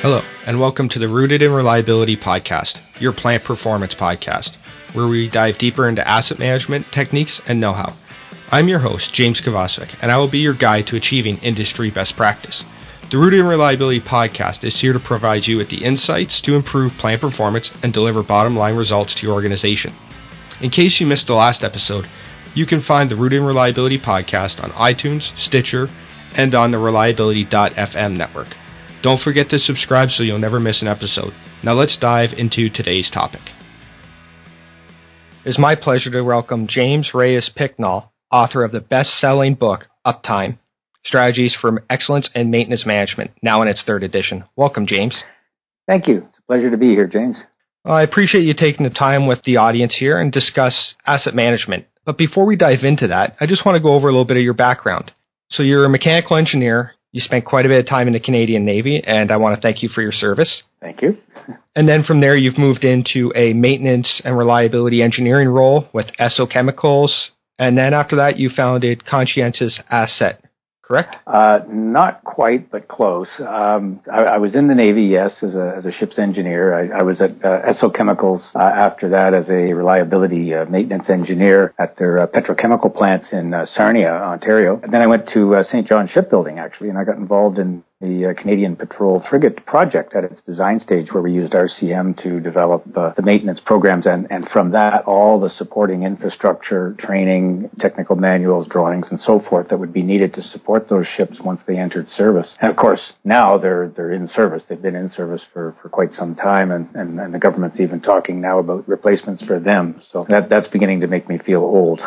Hello, and welcome to the Rooted in Reliability podcast, your plant performance podcast, where we dive deeper into asset management techniques and know-how. I'm your host, James Kovacevic, and I will be your guide to achieving industry best practice. The Rooted in Reliability podcast is here to provide you with the insights to improve plant performance and deliver bottom-line results to your organization. In case you missed the last episode, you can find the Rooted in Reliability podcast on iTunes, Stitcher, and on the Reliability.fm network. Don't forget to subscribe so you'll never miss an episode. Now let's dive into today's topic. It's my pleasure to welcome James Reyes-Picknall, author of the best-selling book, Uptime, Strategies for Excellence in Maintenance Management, now in its third edition. Welcome, James. Thank you. It's a pleasure to be here, James. I appreciate you taking the time with the audience here and discuss asset management. But before we dive into that, I just want to go over a little bit of your background. So you're a mechanical engineer. You spent quite a bit of time in the Canadian Navy, and I want to thank you for your service. Thank you. And then from there, you've moved into a maintenance and reliability engineering role with Esso Chemicals. And then after that, you founded Conscientious Asset, correct? Not quite, but close. I was in the Navy, yes, as a ship's engineer. I was at Esso Chemicals after that as a reliability maintenance engineer at their petrochemical plants in Sarnia, Ontario. And then I went to St. John Shipbuilding, actually, and I got involved in the Canadian Patrol Frigate project at its design stage, where we used RCM to develop the maintenance programs, and from that, all the supporting infrastructure, training, technical manuals, drawings, and so forth that would be needed to support those ships once they entered service. And of course, now they're in service. They've been in service for quite some time, and the government's even talking now about replacements for them. So that's beginning to make me feel old.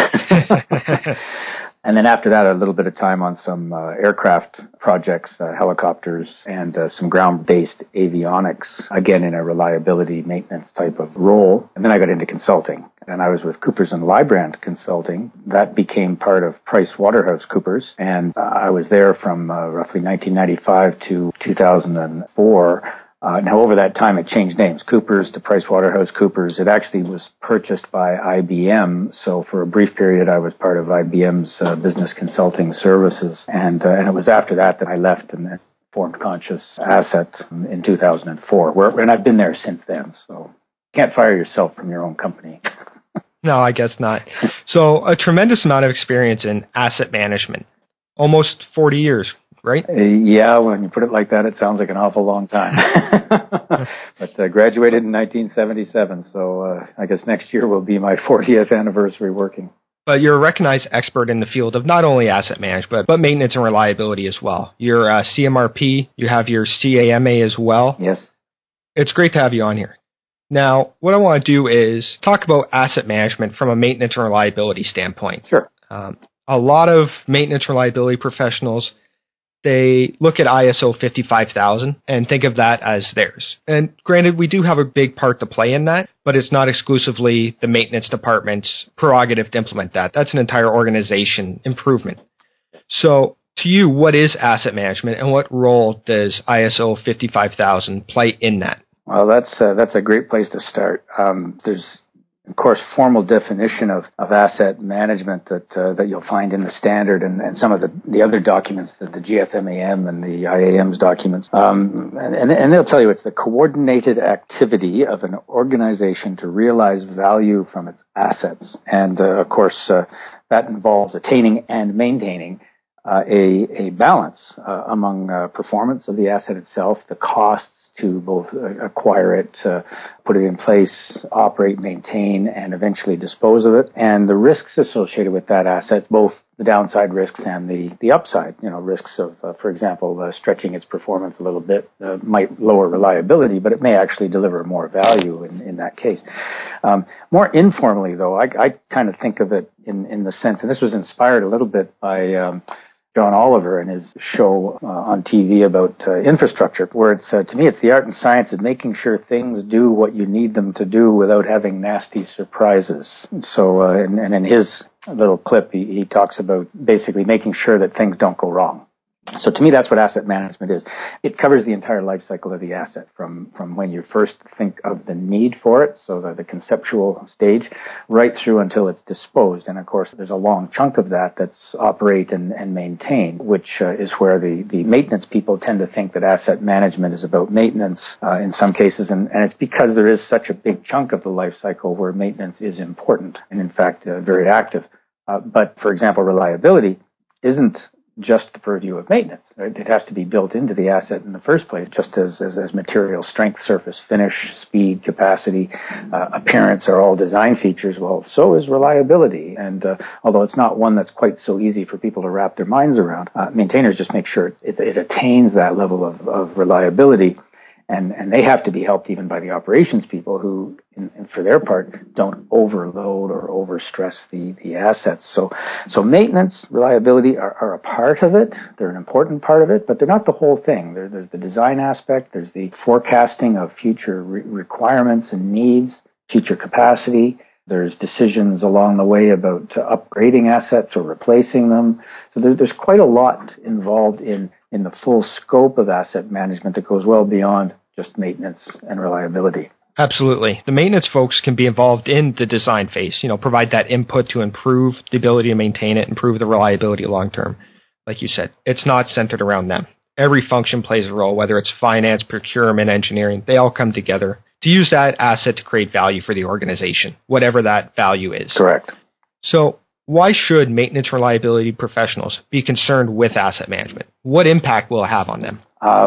And then after that, a little bit of time on some aircraft projects, helicopters, and some ground-based avionics, again in a reliability maintenance type of role. And then I got into consulting, and I was with Coopers & Lybrand Consulting. That became part of PricewaterhouseCoopers, and I was there from roughly 1995 to 2004. Now, over that time, it changed names, Coopers to PricewaterhouseCoopers. It actually was purchased by IBM, so for a brief period, I was part of IBM's business consulting services, and it was after that I left and formed Conscious Asset in 2004, and I've been there since then, so can't fire yourself from your own company. No, I guess not. So, a tremendous amount of experience in asset management, almost 40 years. Right? Yeah, when you put it like that, it sounds like an awful long time. But graduated in 1977, so I guess next year will be my 40th anniversary working. But you're a recognized expert in the field of not only asset management, but maintenance and reliability as well. You're a CMRP, you have your CAMA as well. Yes. It's great to have you on here. Now, what I want to do is talk about asset management from a maintenance and reliability standpoint. Sure. A lot of maintenance reliability professionals, they look at ISO 55000 and think of that as theirs. And granted, we do have a big part to play in that, but it's not exclusively the maintenance department's prerogative to implement that. That's an entire organization improvement. So, to you, what is asset management, and what role does ISO 55000 play in that? Well, that's a great place to start. There's, of course, formal definition of asset management that you'll find in the standard and some of the other documents, the GFMAM and the IAM's documents. And they'll tell you it's the coordinated activity of an organization to realize value from its assets. And, of course, that involves attaining and maintaining a balance among performance of the asset itself, the costs to both acquire it, put it in place, operate, maintain, and eventually dispose of it, and the risks associated with that asset, both the downside risks and the upside, risks of, for example, stretching its performance a little bit might lower reliability, but it may actually deliver more value in that case. More informally, though, I kind of think of it in the sense, and this was inspired a little bit by John Oliver and his show on TV about infrastructure, where it's, to me, it's the art and science of making sure things do what you need them to do without having nasty surprises. So, and in his little clip, he talks about basically making sure that things don't go wrong. So to me, that's what asset management is. It covers the entire life cycle of the asset from when you first think of the need for it, so the conceptual stage, right through until it's disposed. And of course, there's a long chunk of that that's operate and maintain, which is where the maintenance people tend to think that asset management is about maintenance in some cases. And it's because there is such a big chunk of the life cycle where maintenance is important and, in fact, very active. But, for example, reliability isn't just the purview of maintenance. Right? It has to be built into the asset in the first place, just as material strength, surface finish, speed, capacity, appearance are all design features. Well, so is reliability. And although it's not one that's quite so easy for people to wrap their minds around, maintainers just make sure it attains that level of reliability. And they have to be helped even by the operations people who, for their part, don't overload or overstress the assets. So maintenance, reliability are a part of it. They're an important part of it, but they're not the whole thing. There's the design aspect. There's the forecasting of future requirements and needs, future capacity. There's decisions along the way about upgrading assets or replacing them. So there's quite a lot involved in the full scope of asset management that goes well beyond just maintenance and reliability. Absolutely. The maintenance folks can be involved in the design phase, provide that input to improve the ability to maintain it, improve the reliability long term. Like you said, it's not centered around them. Every function plays a role, whether it's finance, procurement, engineering, they all come together to use that asset to create value for the organization, whatever that value is. Correct. So why should maintenance reliability professionals be concerned with asset management? What impact will it have on them?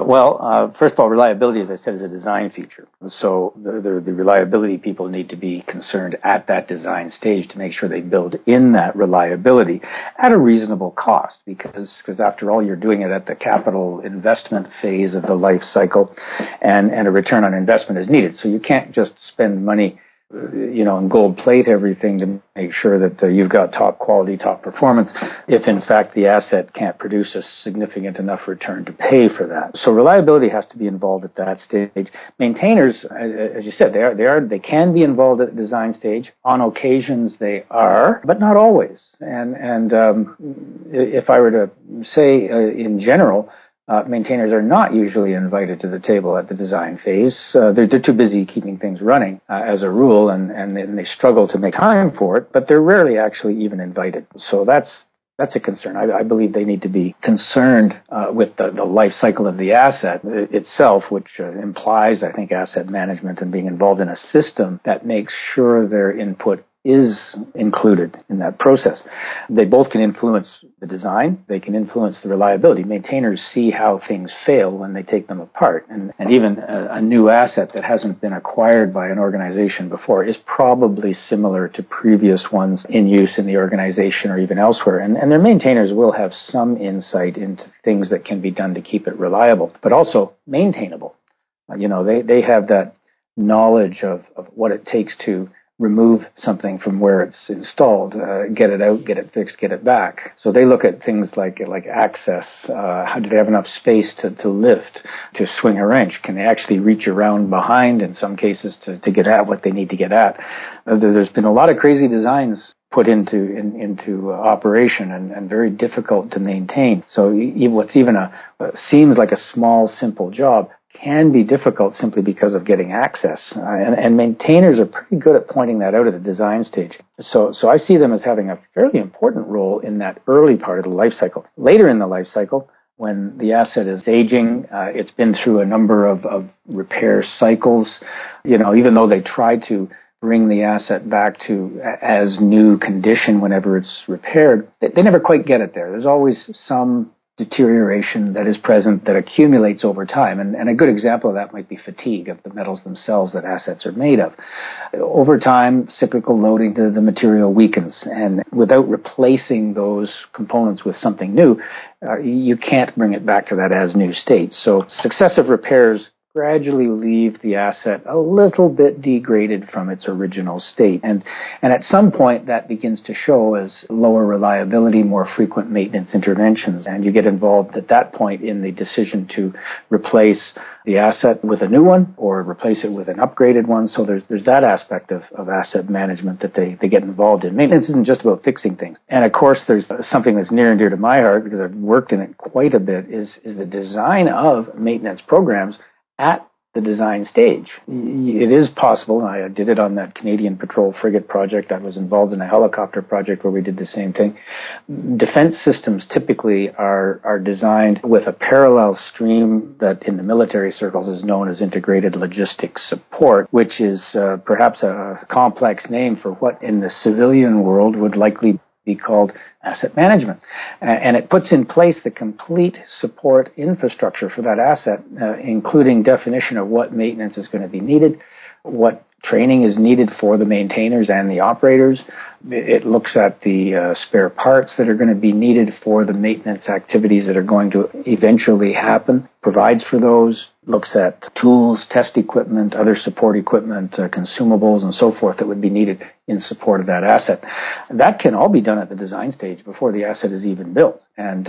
First of all, reliability, as I said, is a design feature. So the reliability people need to be concerned at that design stage to make sure they build in that reliability at a reasonable cost, because after all, you're doing it at the capital investment phase of the life cycle, and a return on investment is needed. So you can't just spend money and gold plate everything to make sure that you've got top quality, top performance, if in fact the asset can't produce a significant enough return to pay for that. So reliability has to be involved at that stage. Maintainers, as you said, they can be involved at the design stage. On occasions they are, but not always. And if I were to say in general, maintainers are not usually invited to the table at the design phase. They're too busy keeping things running as a rule, and they struggle to make time for it, but they're rarely actually even invited. So that's a concern. I believe they need to be concerned with the life cycle of the asset itself, which implies, I think, asset management and being involved in a system that makes sure their input is included in that process. They both can influence the design. They can influence the reliability. Maintainers see how things fail when they take them apart. And even a new asset that hasn't been acquired by an organization before is probably similar to previous ones in use in the organization or even elsewhere. And their maintainers will have some insight into things that can be done to keep it reliable, but also maintainable. They have that knowledge of what it takes to remove something from where it's installed, get it out, get it fixed, get it back. So they look at things like access. How do they have enough space to lift, to swing a wrench? Can they actually reach around behind in some cases to get at what they need to get at? There's been a lot of crazy designs put into operation and very difficult to maintain. So what's even seems like a small, simple job can be difficult simply because of getting access. And maintainers are pretty good at pointing that out at the design stage. So I see them as having a fairly important role in that early part of the life cycle. Later in the life cycle, when the asset is aging, it's been through a number of repair cycles, even though they try to bring the asset back to as new condition whenever it's repaired, they never quite get it there. There's always some deterioration that is present that accumulates over time. And a good example of that might be fatigue of the metals themselves that assets are made of. Over time, cyclical loading to the material weakens, and without replacing those components with something new, you can't bring it back to that as new state. So successive repairs gradually leave the asset a little bit degraded from its original state. And at some point that begins to show as lower reliability, more frequent maintenance interventions. And you get involved at that point in the decision to replace the asset with a new one or replace it with an upgraded one. So there's that aspect of asset management that they get involved in. Maintenance isn't just about fixing things. And of course, there's something that's near and dear to my heart because I've worked in it quite a bit is the design of maintenance programs at the design stage. It is possible, and I did it on that Canadian Patrol Frigate project. I was involved in a helicopter project where we did the same thing. Defense systems typically are designed with a parallel stream that in the military circles is known as integrated logistics support, which is perhaps a complex name for what in the civilian world would likely be called asset management. And it puts in place the complete support infrastructure for that asset, including definition of what maintenance is going to be needed, what training is needed for the maintainers and the operators. It looks at the spare parts that are going to be needed for the maintenance activities that are going to eventually happen, provides for those, looks at tools, test equipment, other support equipment, consumables, and so forth that would be needed in support of that asset. That can all be done at the design stage before the asset is even built. And,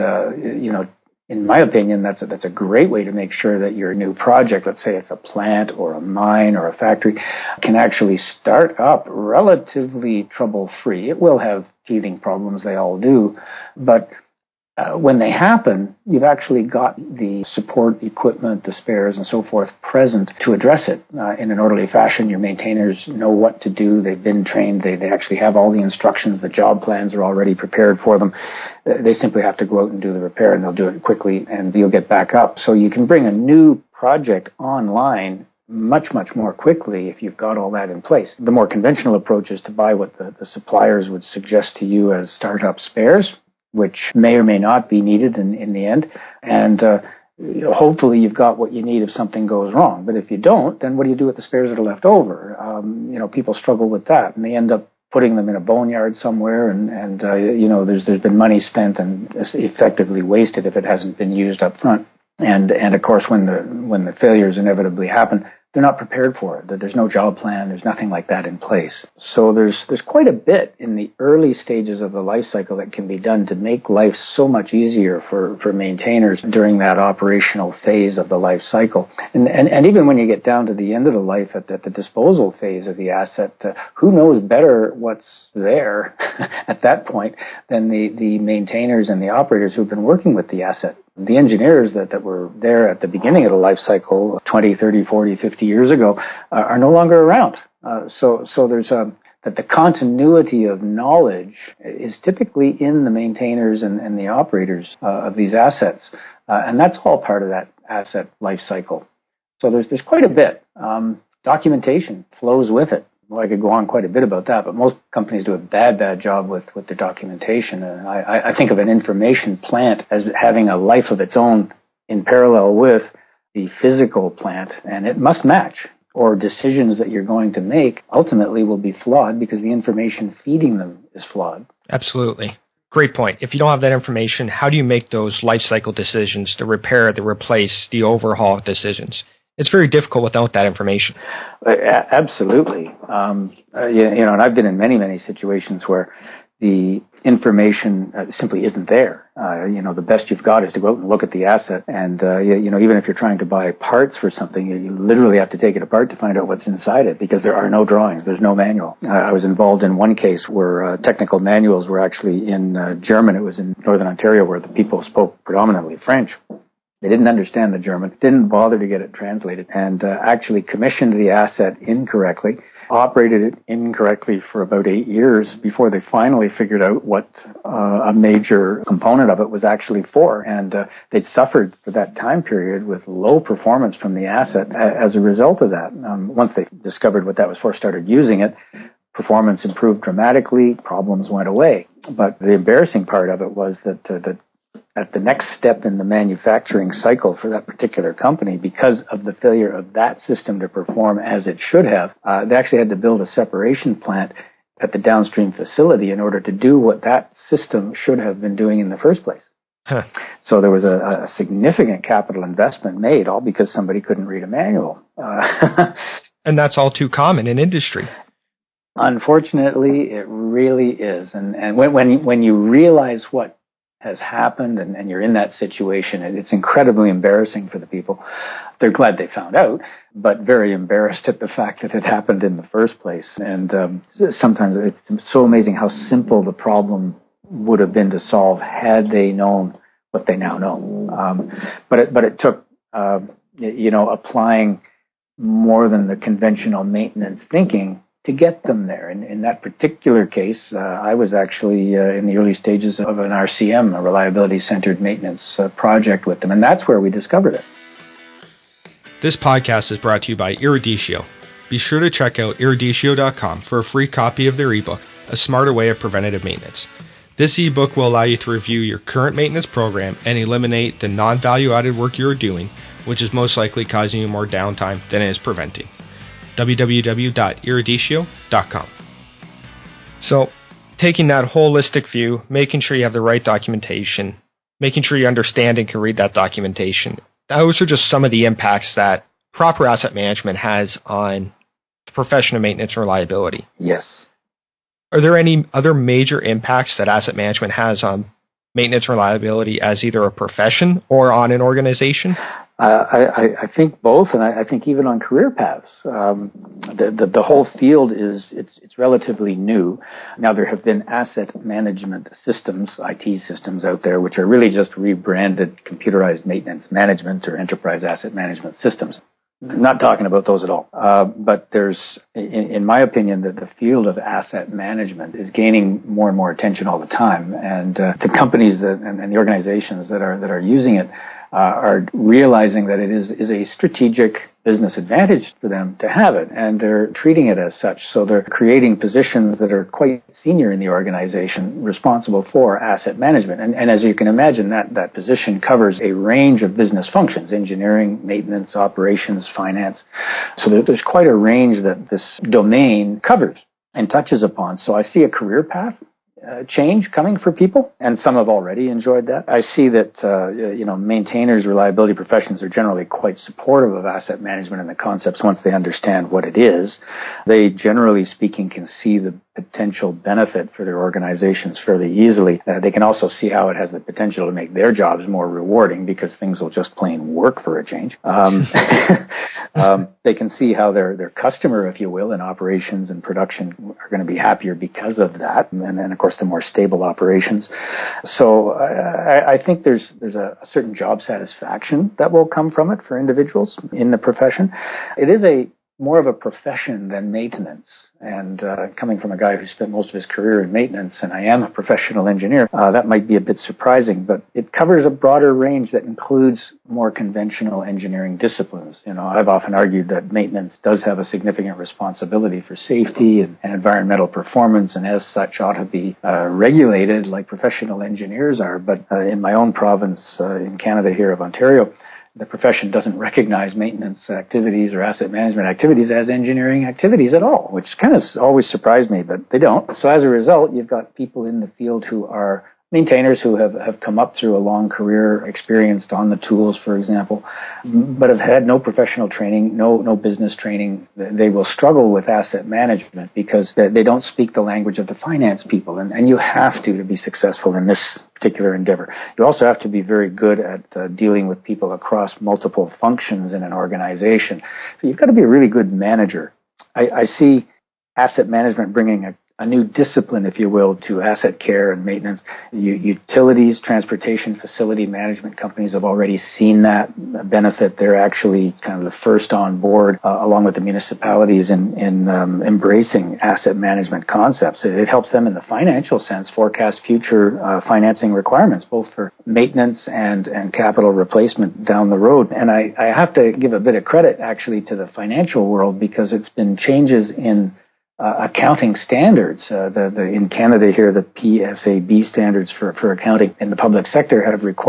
in my opinion, that's a great way to make sure that your new project, let's say it's a plant or a mine or a factory, can actually start up relatively trouble-free. It will have teething problems, they all do, but when they happen, you've actually got the support equipment, the spares, and so forth present to address it in an orderly fashion. Your maintainers know what to do. They've been trained. They actually have all the instructions. The job plans are already prepared for them. They simply have to go out and do the repair, and they'll do it quickly, and you'll get back up. So you can bring a new project online much, much more quickly if you've got all that in place. The more conventional approach is to buy what the suppliers would suggest to you as startup spares, which may or may not be needed in the end. And hopefully you've got what you need if something goes wrong. But if you don't, then what do you do with the spares that are left over? People struggle with that, and they end up putting them in a boneyard somewhere, and there's been money spent and effectively wasted if it hasn't been used up front. And of course, when the failures inevitably happen, they're not prepared for it. There's no job plan. There's nothing like that in place. So there's quite a bit in the early stages of the life cycle that can be done to make life so much easier for maintainers during that operational phase of the life cycle. And even when you get down to the end of the life at the disposal phase of the asset, who knows better what's there at that point than the maintainers and the operators who've been working with the asset. The engineers that were there at the beginning of the life cycle 20, 30, 40, 50 years ago are no longer around. So there's that the continuity of knowledge is typically in the maintainers and the operators of these assets. And that's all part of that asset life cycle. So there's quite a bit. Documentation flows with it. Well, I could go on quite a bit about that, but most companies do a bad job with their documentation. I think of an information plant as having a life of its own in parallel with the physical plant, and it must match, or decisions that you're going to make ultimately will be flawed because the information feeding them is flawed. Absolutely. Great point. If you don't have that information, how do you make those life cycle decisions, the repair, the replace, the overhaul decisions? It's very difficult without that information. Absolutely. And I've been in many situations where the information simply isn't there. The best you've got is to go out and look at the asset. And, even if you're trying to buy parts for something, you literally have to take it apart to find out what's inside it because there are no drawings. There's no manual. I was involved in one case where technical manuals were actually in German. It was in Northern Ontario where the people spoke predominantly French. They didn't understand the German, didn't bother to get it translated, and actually commissioned the asset incorrectly, operated it incorrectly for about 8 years before they finally figured out what a major component of it was actually for. And they'd suffered for that time period with low performance from the asset as a result of that. Once they discovered what that was for, started using it, performance improved dramatically, problems went away. But the embarrassing part of it was that at the next step in the manufacturing cycle for that particular company, because of the failure of that system to perform as it should have, they actually had to build a separation plant at the downstream facility in order to do what that system should have been doing in the first place. Huh. So there was a significant capital investment made, all because somebody couldn't read a manual. And that's all too common in industry. Unfortunately, it really is. And when you realize what has happened and you're in that situation, it's incredibly embarrassing for the people. They're glad they found out, but very embarrassed at the fact that it happened in the first place. And sometimes it's so amazing how simple the problem would have been to solve had they known what they now know. But it took applying more than the conventional maintenance thinking to get them there. In that particular case, I was actually in the early stages of an RCM, a reliability-centered maintenance project with them, and that's where we discovered it. This podcast is brought to you by Eruditio. Be sure to check out eruditio.com for a free copy of their ebook, A Smarter Way of Preventative Maintenance. This ebook will allow you to review your current maintenance program and eliminate the non-value-added work you're doing, which is most likely causing you more downtime than it is preventing. www.eruditio.com. So, taking that holistic view, making sure you have the right documentation, making sure you understand and can read that documentation, those are just some of the impacts that proper asset management has on the profession of maintenance and reliability. Yes. Are there any other major impacts that asset management has on maintenance and reliability as either a profession or on an organization? I think both, and I think even on career paths. The whole field it's relatively new. Now there have been asset management systems, IT systems out there, which are really just rebranded computerized maintenance management or enterprise asset management systems. Not talking about those at all. But there's, in my opinion, that the field of asset management is gaining more and more attention all the time, and the companies and the organizations that are using it are realizing that it is a strategic business advantage for them to have it, and they're treating it as such. So they're creating positions that are quite senior in the organization responsible for asset management. And as you can imagine, that position covers a range of business functions: engineering, maintenance, operations, finance. So there's quite a range that this domain covers and touches upon. So I see a career path change coming for people, and some have already enjoyed that. I see that maintainers, reliability professions are generally quite supportive of asset management and the concepts once they understand what it is. They, generally speaking, can see the potential benefit for their organizations fairly easily. They can also see how it has the potential to make their jobs more rewarding because things will just plain work for a change. They can see how their customer, if you will, in operations and production are going to be happier because of that, and then of course the more stable operations. So I think there's a certain job satisfaction that will come from it for individuals in the profession. It is more of a profession than maintenance. And coming from a guy who spent most of his career in maintenance, and I am a professional engineer, that might be a bit surprising, but it covers a broader range that includes more conventional engineering disciplines. I've often argued that maintenance does have a significant responsibility for safety and environmental performance, and as such ought to be regulated like professional engineers are. But in my own province in Canada here of Ontario, the profession doesn't recognize maintenance activities or asset management activities as engineering activities at all, which kind of always surprised me, but they don't. So as a result, you've got people in the field who are maintainers who have come up through a long career, experienced on the tools, for example, but have had no professional training, no business training. They will struggle with asset management because they don't speak the language of the finance people, and you have to be successful in this particular endeavor. You also have to be very good at dealing with people across multiple functions in an organization. So you've got to be a really good manager. I see asset management bringing a new discipline, if you will, to asset care and maintenance. Utilities, transportation, facility management companies have already seen that benefit. They're actually kind of the first on board, along with the municipalities in embracing asset management concepts. It helps them in the financial sense forecast future financing requirements, both for maintenance and capital replacement down the road. And I have to give a bit of credit, actually, to the financial world, because it's been changes in accounting standards. In Canada here, the PSAB standards for accounting in the public sector have required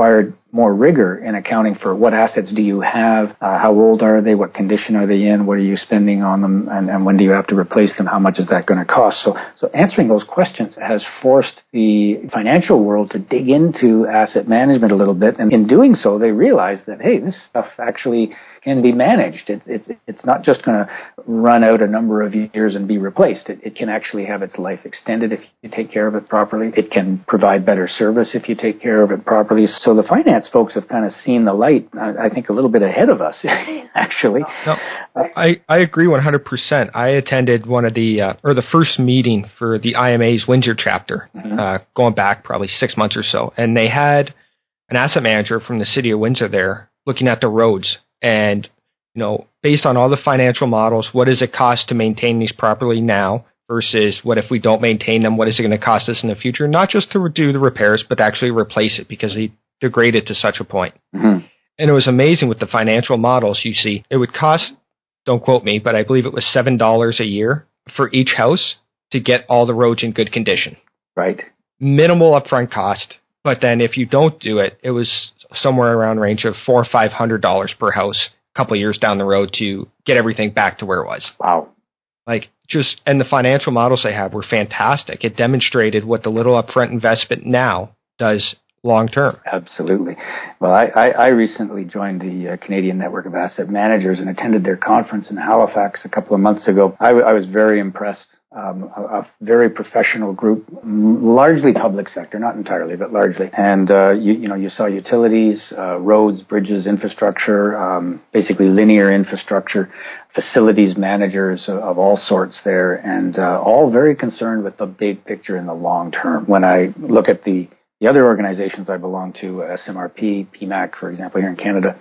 more rigor in accounting for what assets do you have, how old are they, what condition are they in, what are you spending on them, and when do you have to replace them, how much is that going to cost. So answering those questions has forced the financial world to dig into asset management a little bit, and in doing so, they realize that, hey, this stuff actually can be managed. It's not just going to run out a number of years and be replaced. It can actually have its life extended if you take care of it properly. It can provide better service if you take care of it properly. So the finance folks have kind of seen the light, I think, a little bit ahead of us, actually. No, I agree 100%. I attended one of the first meeting for the IMA's Windsor chapter, going back probably 6 months or so. And they had an asset manager from the city of Windsor there looking at the roads. And, based on all the financial models, what does it cost to maintain these properly now versus what if we don't maintain them? What is it going to cost us in the future? Not just to do the repairs, but to actually replace it because they degrade it to such a point. Mm-hmm. And it was amazing with the financial models you see. It would cost, don't quote me, but I believe it was $7 a year for each house to get all the roads in good condition. Right. Minimal upfront cost. But then if you don't do it, it was somewhere around range of $400 or $500 per house a couple of years down the road to get everything back to where it was. Wow. And the financial models they have were fantastic. It demonstrated what the little upfront investment now does long term. Absolutely. Well, I recently joined the Canadian Network of Asset Managers and attended their conference in Halifax a couple of months ago. I was very impressed. A very professional group, largely public sector, not entirely, but largely. And you saw utilities, roads, bridges, infrastructure, basically linear infrastructure, facilities managers of all sorts there, and all very concerned with the big picture in the long term. When I look at the other organizations I belong to, SMRP, PMAC, for example, here in Canada,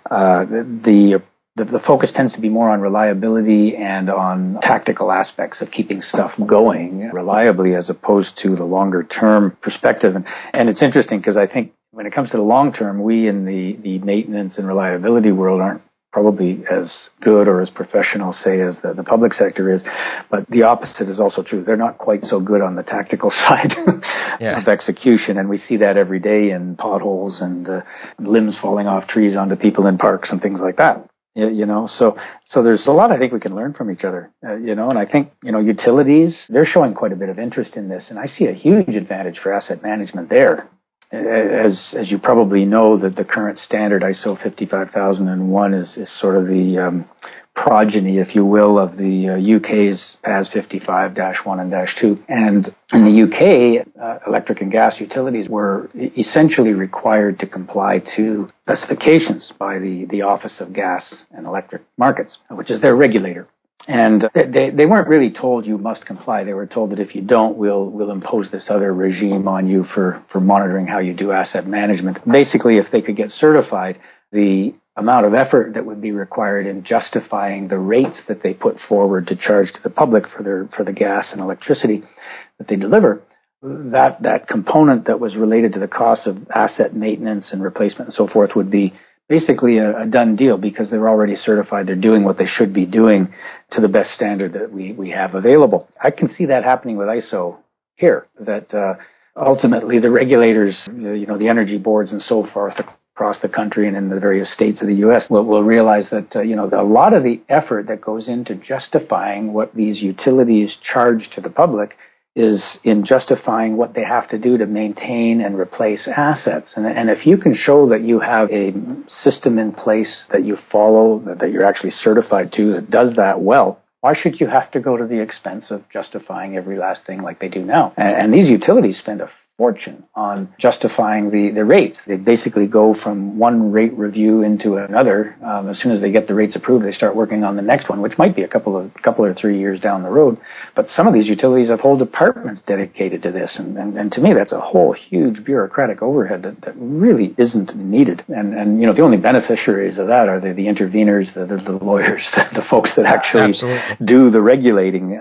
the focus tends to be more on reliability and on tactical aspects of keeping stuff going reliably as opposed to the longer term perspective. And it's interesting because I think when it comes to the long term, we in the maintenance and reliability world aren't probably as good or as professional, say, as the public sector is. But the opposite is also true. They're not quite so good on the tactical side of execution. And we see that every day in potholes and limbs falling off trees onto people in parks and things like that. So there's a lot I think we can learn from each other, and I think, utilities, they're showing quite a bit of interest in this, and I see a huge advantage for asset management there. As you probably know, that the current standard ISO 55001 is sort of the progeny, if you will, of the UK's PAS 55-1 and -2. And in the UK, electric and gas utilities were essentially required to comply to specifications by the Office of Gas and Electric Markets, which is their regulator. And they weren't really told you must comply. They were told that if you don't, we'll impose this other regime on you for monitoring how you do asset management. Basically, if they could get certified, the amount of effort that would be required in justifying the rates that they put forward to charge to the public for the gas and electricity that they deliver, that component that was related to the cost of asset maintenance and replacement and so forth would be basically a done deal because they're already certified. They're doing what they should be doing to the best standard that we have available. I can see that happening with ISO here, that ultimately the regulators, the energy boards and so forth across the country and in the various states of the U.S. will realize that, a lot of the effort that goes into justifying what these utilities charge to the public is in justifying what they have to do to maintain and replace assets. And if you can show that you have a system in place that you follow, that you're actually certified to, that does that well, why should you have to go to the expense of justifying every last thing like they do now? And these utilities spend a fortune on justifying the rates. They basically go from one rate review into another. As soon as they get the rates approved, they start working on the next one, which might be a couple or 3 years down the road. But some of these utilities have whole departments dedicated to this, and to me, that's a whole huge bureaucratic overhead that really isn't needed. And the only beneficiaries of that are the interveners, the lawyers, the folks that actually do the regulating.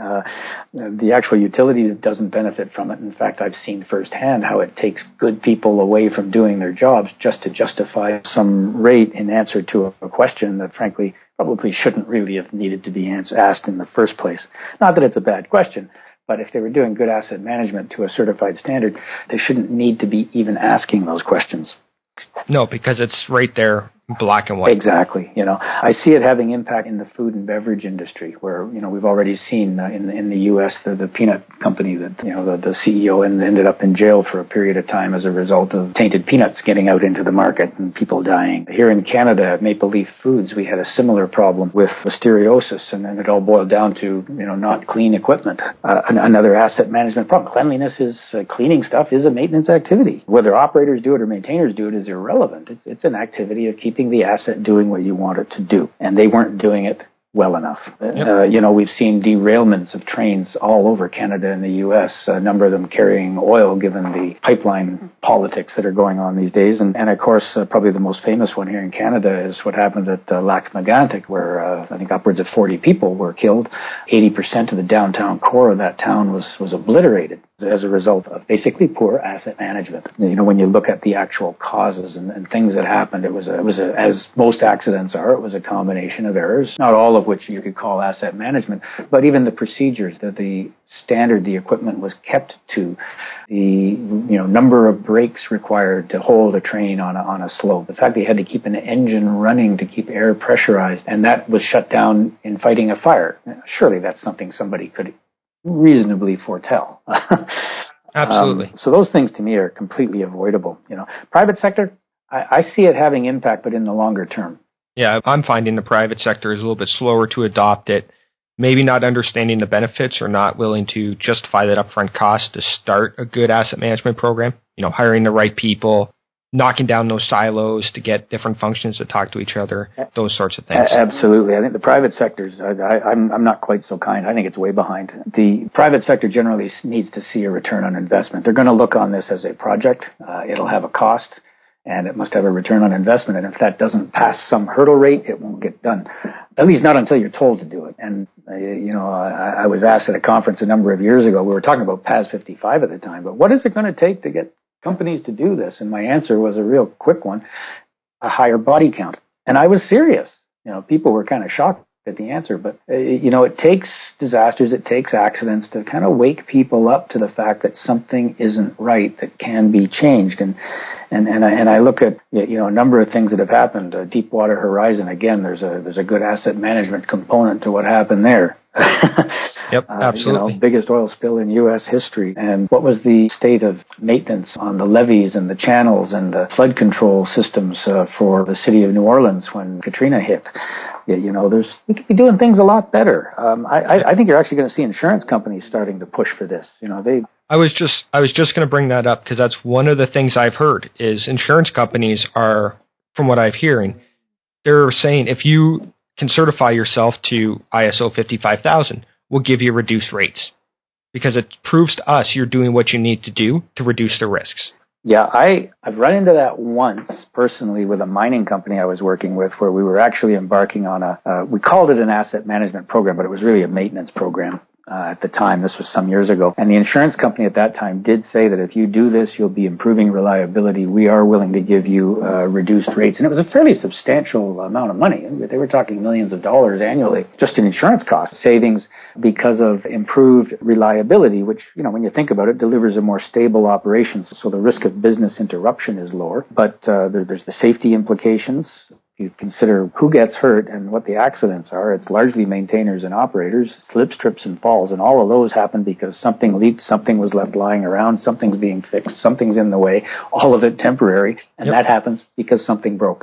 The actual utility doesn't benefit from it. In fact, I've seen firsthand how it takes good people away from doing their jobs just to justify some rate in answer to a question that, frankly, probably shouldn't really have needed to be asked in the first place. Not that it's a bad question, but if they were doing good asset management to a certified standard, they shouldn't need to be even asking those questions. No, because it's right there, black and white. Exactly. I see it having impact in the food and beverage industry, where we've already seen in the U.S. the peanut company that the CEO ended up in jail for a period of time as a result of tainted peanuts getting out into the market and people dying. Here in Canada at Maple Leaf Foods, we had a similar problem with listeriosis, and then it all boiled down to not clean equipment. Another asset management problem. Cleanliness is cleaning stuff is a maintenance activity. Whether operators do it or maintainers do it is irrelevant. It's an activity of keeping the asset doing what you want it to do, and they weren't doing it well enough. Yep. We've seen derailments of trains all over Canada and the U.S., a number of them carrying oil given the pipeline politics that are going on these days. And of course, probably the most famous one here in Canada is what happened at Lac-Mégantic, where I think upwards of 40 people were killed. 80% of the downtown core of that town was obliterated as a result of basically poor asset management. When you look at the actual causes and things that happened, it was as most accidents are, it was a combination of errors, not all of which you could call asset management, but even the procedures, that the standard the equipment was kept to, the number of brakes required to hold a train on a slope, the fact that you had to keep an engine running to keep air pressurized, and that was shut down in fighting a fire. Surely that's something somebody could reasonably foretell. Absolutely. So those things to me are completely avoidable. Private sector, I see it having impact, but in the longer term. Yeah, I'm finding the private sector is a little bit slower to adopt it, maybe not understanding the benefits or not willing to justify that upfront cost to start a good asset management program. Hiring the right people, knocking down those silos to get different functions to talk to each other, those sorts of things. Absolutely. I think the private sector's, I'm not quite so kind. I think it's way behind. The private sector generally needs to see a return on investment. They're going to look on this as a project. It'll have a cost, and it must have a return on investment. And if that doesn't pass some hurdle rate, it won't get done. At least not until you're told to do it. And, I was asked at a conference a number of years ago, we were talking about PAS 55 at the time, but what is it going to take to get companies to do this? And my answer was a real quick one: a higher body count. And I was serious. People were kind of shocked at the answer, but it takes disasters, it takes accidents to kind of wake people up to the fact that something isn't right, that can be changed. And I look at a number of things that have happened. Deepwater Horizon, again, there's a good asset management component to what happened there. Yep, absolutely. Biggest oil spill in U.S. history. And what was the state of maintenance on the levees and the channels and the flood control systems for the city of New Orleans when Katrina hit? We could be doing things a lot better. I think you're actually going to see insurance companies starting to push for this. I was just going to bring that up, because that's one of the things I've heard is insurance companies are, from what I'm hearing, they're saying if you can certify yourself to ISO 55000, we'll give you reduced rates, because it proves to us you're doing what you need to do to reduce the risks. Yeah, I've run into that once personally with a mining company I was working with, where we were actually embarking on we called it an asset management program, but it was really a maintenance program. At the time, this was some years ago. And the insurance company at that time did say that if you do this, you'll be improving reliability. We are willing to give you reduced rates. And it was a fairly substantial amount of money. They were talking millions of dollars annually just in insurance cost savings because of improved reliability, which, when you think about it, delivers a more stable operation. So the risk of business interruption is lower. But there's the safety implications. You consider who gets hurt and what the accidents are. It's largely maintainers and operators, slips, trips, and falls, and all of those happen because something leaked, something was left lying around, something's being fixed, something's in the way, all of it temporary, and That happens because something broke.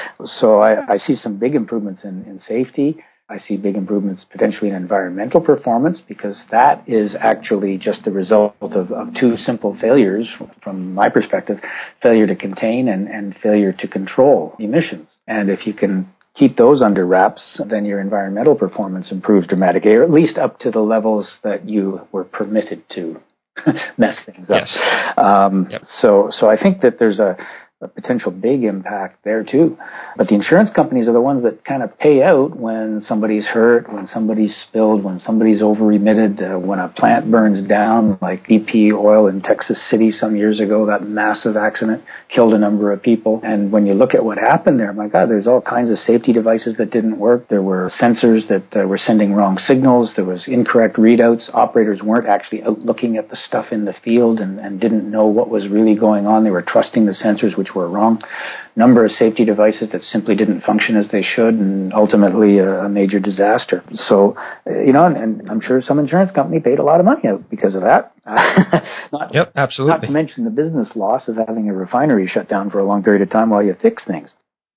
So I see some big improvements in safety. I see big improvements potentially in environmental performance, because that is actually just the result of two simple failures from my perspective: failure to contain and failure to control emissions. And if you can keep those under wraps, then your environmental performance improves dramatically, or at least up to the levels that you were permitted to mess things up. Yes. So I think that there's a potential big impact there too. But the insurance companies are the ones that kind of pay out when somebody's hurt, when somebody's spilled, when somebody's over-emitted, when a plant burns down, like BP Oil in Texas City some years ago. That massive accident killed a number of people. And when you look at what happened there, my God, there's all kinds of safety devices that didn't work. There were sensors that were sending wrong signals. There was incorrect readouts. Operators weren't actually out looking at the stuff in the field and didn't know what was really going on. They were trusting the sensors, which which were wrong, number of safety devices that simply didn't function as they should, and ultimately a major disaster. So, and I'm sure some insurance company paid a lot of money out because of that. Absolutely. Not to mention the business loss of having a refinery shut down for a long period of time while you fix things.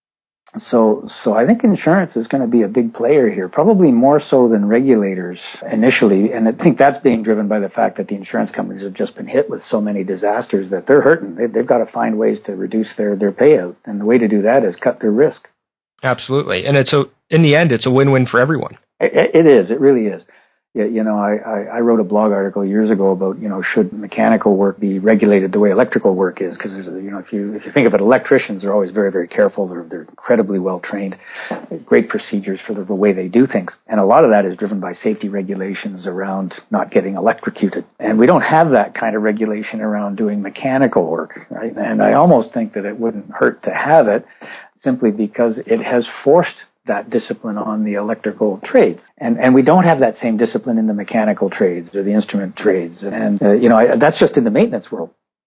So I think insurance is going to be a big player here, probably more so than regulators initially. And I think that's being driven by the fact that the insurance companies have just been hit with so many disasters that they're hurting. They've got to find ways to reduce their payout. And the way to do that is cut their risk. Absolutely. And in the end, it's a win-win for everyone. It is. It really is. Yeah, I wrote a blog article years ago about, should mechanical work be regulated the way electrical work is? Because if you think of it, electricians are always very, very careful. They're incredibly well trained, great procedures for the way they do things, and a lot of that is driven by safety regulations around not getting electrocuted. And we don't have that kind of regulation around doing mechanical work, right? And I almost think that it wouldn't hurt to have it, simply because it has forced that discipline on the electrical trades. And we don't have that same discipline in the mechanical trades or the instrument trades. And, that's just in the maintenance world.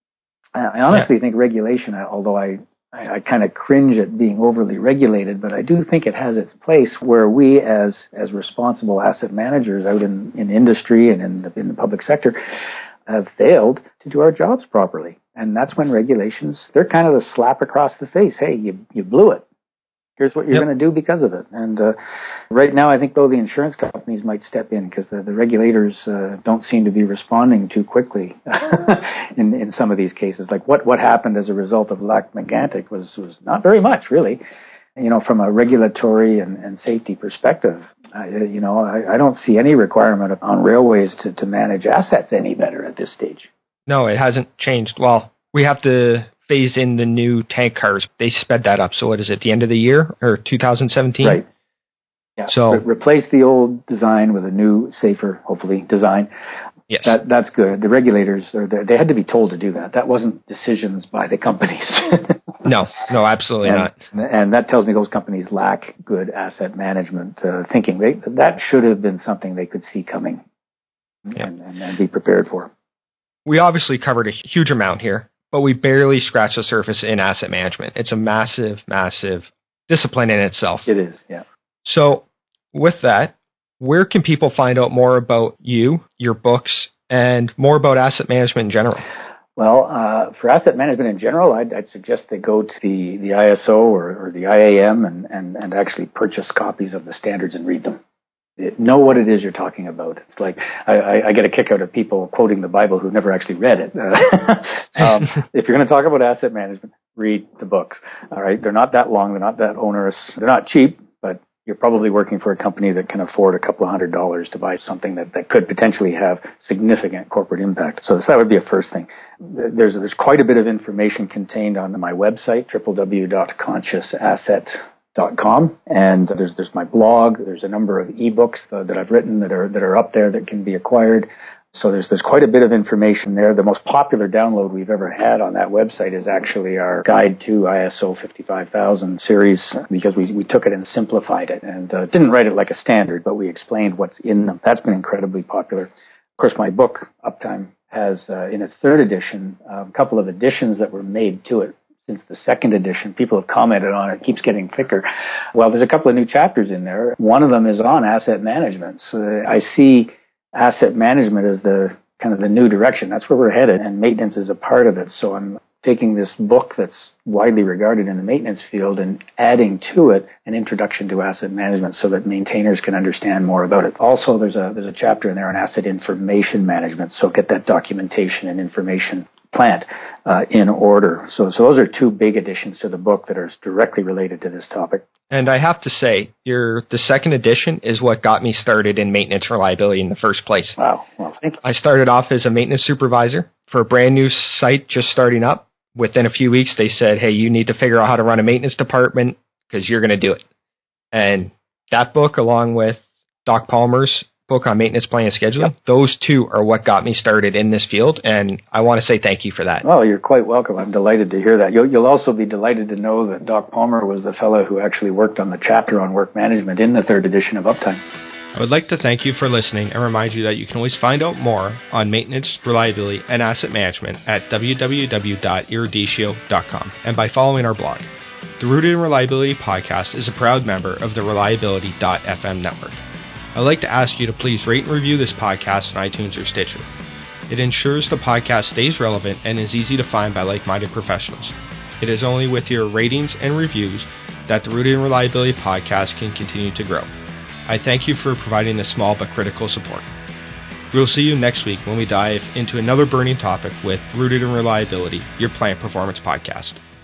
I honestly think regulation, although I kind of cringe at being overly regulated, but I do think it has its place where we as responsible asset managers out in industry and in the public sector have failed to do our jobs properly. And that's when regulations, they're kind of the slap across the face. Hey, you blew it. Here's what you're going to do because of it. And right now, I think, though, the insurance companies might step in because the regulators don't seem to be responding too quickly in some of these cases. Like what happened as a result of Lac-Mégantic was not very much, really. From a regulatory and safety perspective, I don't see any requirement on railways to manage assets any better at this stage. No, it hasn't changed. Well, we have to phase in the new tank cars. They sped that up. So what is it, the end of the year or 2017? Right. Yeah. So replace the old design with a new, safer, hopefully, design. Yes. That's good. The regulators, they had to be told to do that. That wasn't decisions by the companies. No, absolutely not. And that tells me those companies lack good asset management thinking. That should have been something they could see coming and be prepared for. We obviously covered a huge amount here, but we barely scratched the surface in asset management. It's a massive, massive discipline in itself. It is, yeah. So with that, where can people find out more about you, your books, and more about asset management in general? Well, for asset management in general, I'd suggest they go to the ISO or the IAM and actually purchase copies of the standards and read them. Know what it is you're talking about. It's like I get a kick out of people quoting the Bible who've never actually read it. If you're going to talk about asset management, read the books. All right, they're not that long, they're not that onerous, they're not cheap, but you're probably working for a company that can afford a couple of $100 to buy something that could potentially have significant corporate impact. So that would be a first thing. There's quite a bit of information contained on my website, www.consciousasset.com, and there's my blog. There's a number of ebooks that I've written that are up there that can be acquired. So there's quite a bit of information there. The most popular download we've ever had on that website is actually our Guide to ISO 55000 series, because we took it and simplified it and didn't write it like a standard, but we explained what's in them. That's been incredibly popular. Of course, my book, Uptime, has in its third edition a couple of additions that were made to it. Since the second edition, people have commented on it. It keeps getting thicker. Well, there's a couple of new chapters in there. One of them is on asset management. So I see asset management as the kind of the new direction. That's where we're headed, and maintenance is a part of it. So I'm taking this book that's widely regarded in the maintenance field and adding to it an introduction to asset management so that maintainers can understand more about it. Also, there's a chapter in there on asset information management. So get that documentation and information plant in order. So those are two big additions to the book that are directly related to this topic. And I have to say, the second edition is what got me started in maintenance reliability in the first place. Wow. Well, thank you. I started off as a maintenance supervisor for a brand new site just starting up. Within a few weeks, they said, hey, you need to figure out how to run a maintenance department because you're going to do it. And that book, along with Doc Palmer's book on maintenance planning and scheduling, those two are what got me started in this field, and I want to say thank you for that. Well, you're quite welcome. I'm delighted to hear that. You'll also be delighted to know that Doc Palmer was the fellow who actually worked on the chapter on work management in the third edition of Uptime. I would like to thank you for listening and remind you that you can always find out more on maintenance, reliability, and asset management at www.eruditio.com and by following our blog. The Rooted in Reliability podcast is a proud member of the Reliability.fm network. I'd like to ask you to please rate and review this podcast on iTunes or Stitcher. It ensures the podcast stays relevant and is easy to find by like-minded professionals. It is only with your ratings and reviews that the Rooted in Reliability podcast can continue to grow. I thank you for providing this small but critical support. We'll see you next week when we dive into another burning topic with Rooted in Reliability, your plant performance podcast.